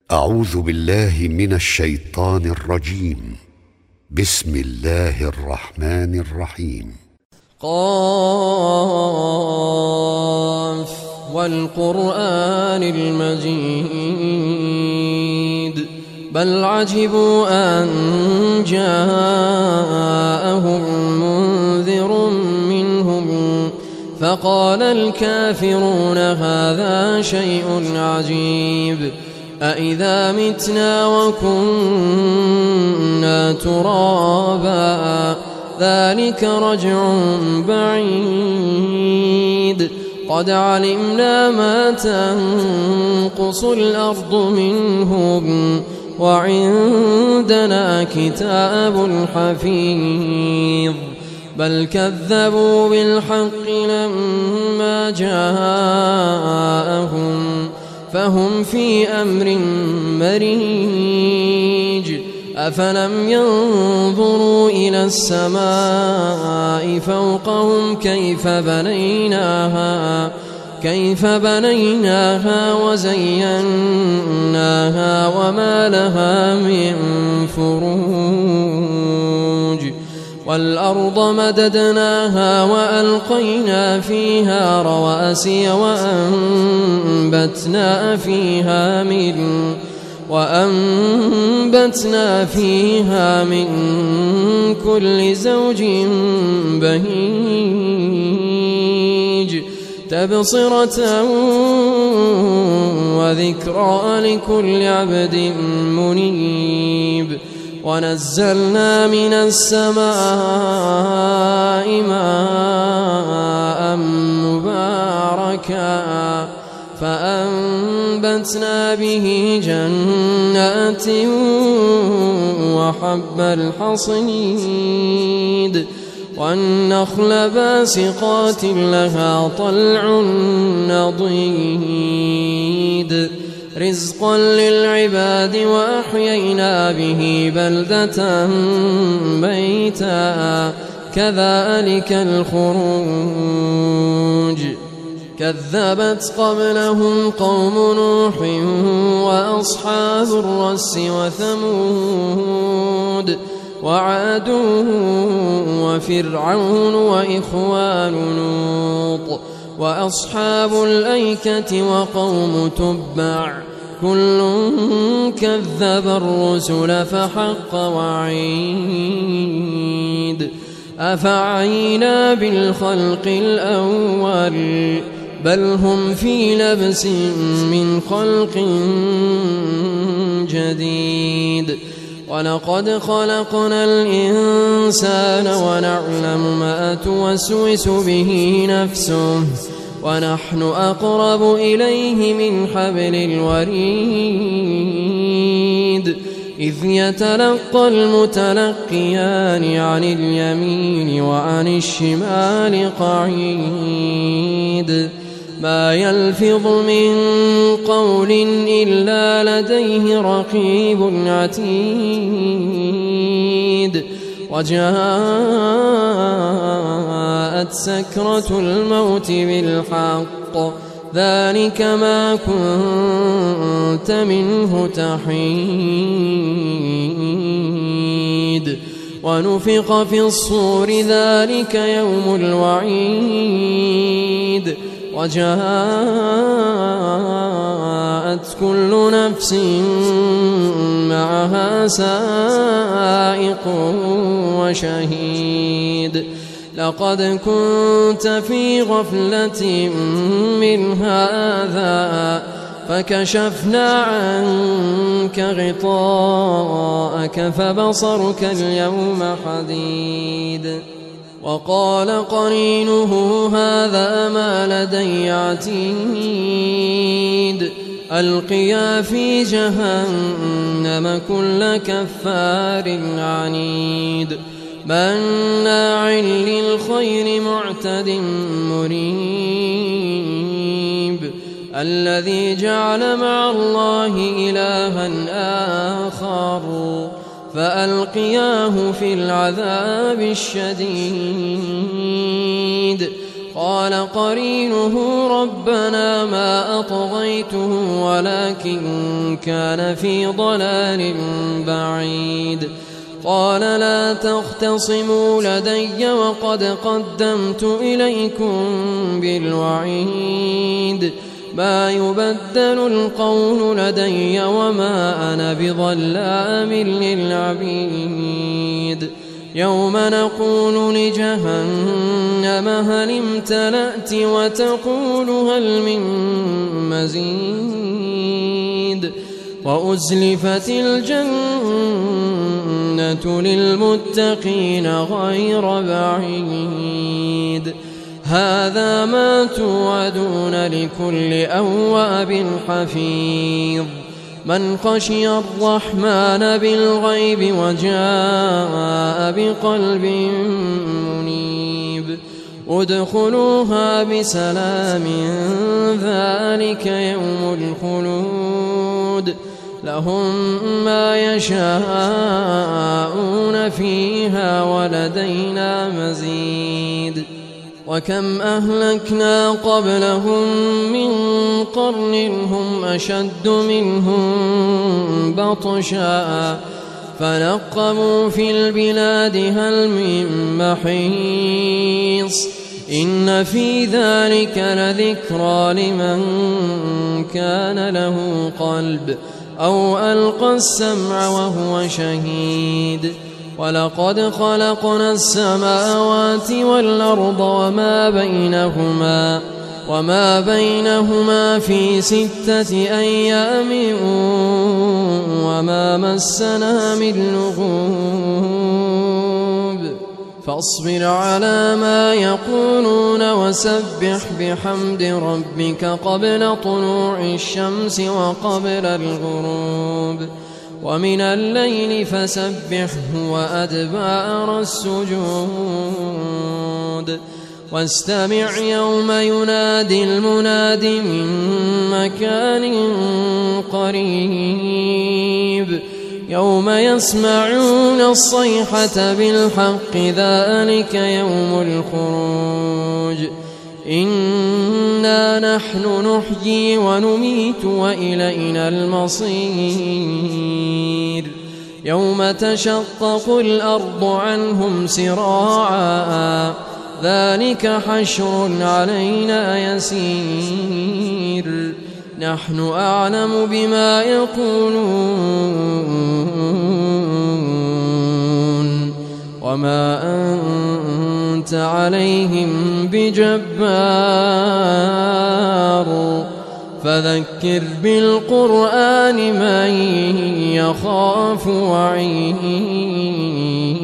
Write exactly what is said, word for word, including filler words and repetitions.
أعوذ بالله من الشيطان الرجيم. بسم الله الرحمن الرحيم. قاف والقرآن المجيد بل عجبوا أن جاءهم منذر منهم فقال الكافرون هذا شيء عجيب أإذا متنا وكنا ترابا ذلك رجع بعيد قد علمنا ما تنقص الأرض منهم وعندنا كتاب حفيظ بل كذبوا بالحق لما جاءهم فهم في أمر مريج أفلم ينظروا إلى السماء فوقهم كيف بنيناها كيف بنيناها وزيناها وما لها من فروج والأرض مددناها وألقينا فيها رواسي وأنبتنا فيها من وأنبتنا فيها من كل زوج بهيج تبصرة وذكرى لكل عبد منيب ونزلنا من السماء ماء مباركا فأنبتنا به جنات وحب الحصيد والنخل باسقات لها طلع نضيد رزقا للعباد وأحيينا به بلدة ميتا كذلك الخروج كذبت قبلهم قوم نوح وأصحاب الرس وثمود وعاد وفرعون وإخوان لوط وأصحاب الأيكة وقوم تبع كل كذب الرسل فحق وعيد أفعينا بالخلق الأول بل هم في لبس من خلق جديد ولقد خلقنا الإنسان ونعلم ما توسوس به نفسه ونحن أقرب إليه من حبل الوريد إذ يتلقى المتلقيان عن اليمين وعن الشمال قعيد ما يلفظ من قول إلا لديه رقيب عتيد وجاءت سكرة الموت بالحق ذلك ما كنت منه تحيد ونفخ في الصور ذلك يوم الوعيد وجاءت كل نفس معها سائق وشهيد لقد كنت في غفلة من هذا فكشفنا عنك غطاءك فبصرك اليوم حديد وقال قرينه هذا ما لدي عتيد ألقيا في جهنم كل كفار عنيد مناع للخير معتد مريب الذي جعل مع الله إلها آخر فألقياه في العذاب الشديد قال قرينه ربنا ما أطغيته ولكن كان في ضلال بعيد قال لا تختصموا لدي وقد قدمت إليكم بالوعيد ما يبدل القول لدي وما أنا بظلام للعبيد يوم نقول لجهنم هل امتلأت وتقول هل من مزيد وأزلفت الجنة للمتقين غير بعيد هذا ما توعدون لكل أواب حفيظ من خشي الرحمن بالغيب وجاء بقلب منيب ادخلوها بسلام ذلك يوم الخلود لهم ما يشاءون فيها ولدينا مزيد وكم أهلكنا قبلهم من قرن هم أشد منهم بطشا فنقبوا في البلاد هل من محيص إن في ذلك لذكرى لمن كان له قلب أو ألقى السمع وهو شهيد ولقد خلقنا السماوات والأرض وما بينهما وما بينهما في ستة أيام وما مسنا من لغوب فاصبر على ما يقولون وسبح بحمد ربك قبل طلوع الشمس وقبل الغروب ومن الليل فسبحه وأدبار السجود واستمع يوم ينادي المناد من مكان قريب يوم يسمعون الصيحة بالحق ذلك يوم الخروج إنا نحن نحيي ونميت وإلينا المصير يوم تشقق الأرض عنهم سراعا ذلك حشر علينا يسير نحن أعلم بما يقولون وما أنت عليهم بجبار فذكر بالقرآن من يخاف وعيد